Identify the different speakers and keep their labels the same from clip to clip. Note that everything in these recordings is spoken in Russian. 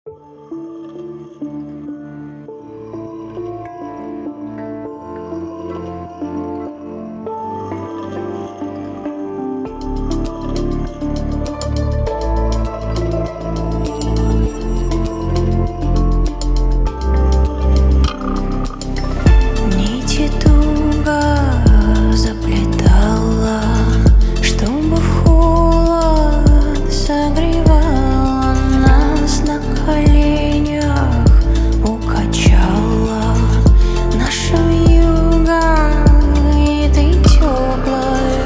Speaker 1: Нити туго заплетала, чтобы в холод согревала нас на коленях, укачала наша вьюга этой теплой.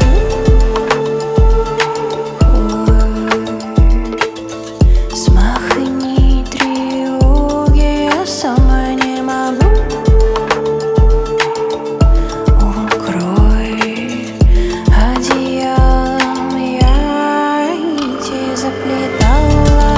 Speaker 1: Смахни тревоги, я сама не могу. Укрой одеялом, я нити заплетала.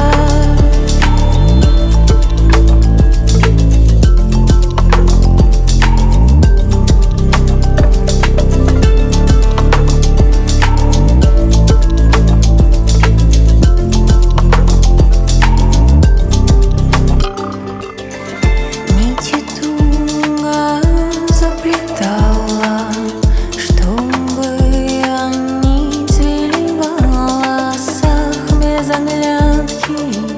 Speaker 1: Нити туго заплетала, чтобы они цвели в волосах без оглядки.